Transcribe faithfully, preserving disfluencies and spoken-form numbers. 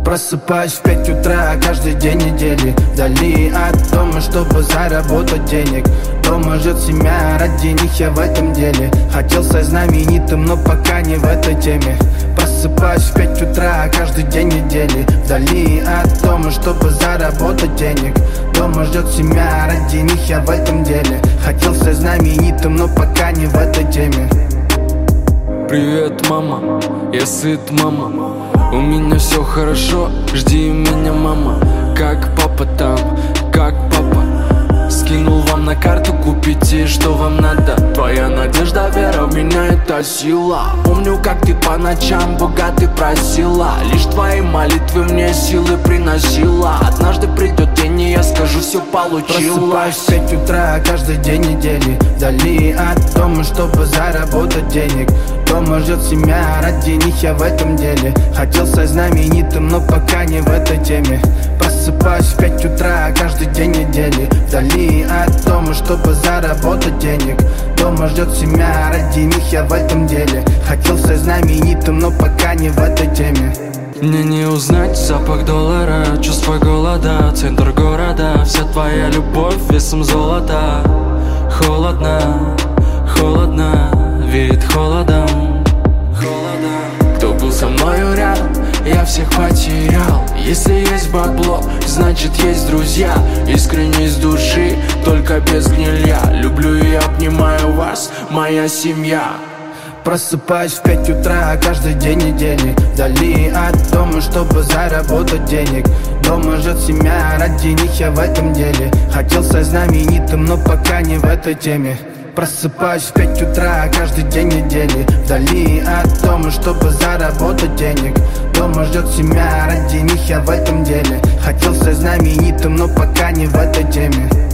Просыпаюсь в пять утра каждый день недели, вдали от дома, чтобы заработать денег. Дома ждет семья, ради них я в этом деле. Хотел стать знаменитым, но пока не в этой теме. Просыпаюсь в пять утра каждый день недели, вдали от дома, чтобы заработать денег. Дома ждет семья, ради них я в этом деле. Хотел стать знаменитым, но пока не в этой теме. Привет, мама, я сыт, мама. У меня все хорошо, жди меня, мама. Как папа там, как папа? Скинул вам на карту, купите, что вам надо. Твоя надежда, вера в меня, это сила. Помню, как ты по ночам Бога ты просила. Лишь твои молитвы мне силы приносила. Однажды придет день, и я скажу, все получилось. Просыпаюсь в пять утра каждый день недели, вдали от дома, чтобы заработать денег. Дома ждет семья, ради них я в этом деле. Хотел стать знаменитым, но пока не в этой теме. Просыпаюсь в пять утра каждый день недели, вдали от дома, чтобы заработать денег. Дома ждет семья, ради них я в этом деле. Хотел стать знаменитым, но пока не в этой теме. Мне не узнать запах доллара, чувство голода, центр города. Вся твоя любовь весом золота. Холодно, холодно, веет холодом. Холодно. Кто был со мною рядом, я всех потерял. Если есть бабло, значит есть друзья. Искренне с души, только без гнилья. Люблю и обнимаю вас, моя семья. Просыпаюсь в пять утра каждый день недели, вдали от дома, чтобы заработать денег. Дома ждет семья, ради них я в этом деле. Хотел стать знаменитым, но пока не в этой теме. Просыпаюсь в пять утра каждый день недели, вдали от дома, чтобы заработать денег. Дома ждет семья, ради них я в этом деле. Хотел стать знаменитым, но пока не в этой теме.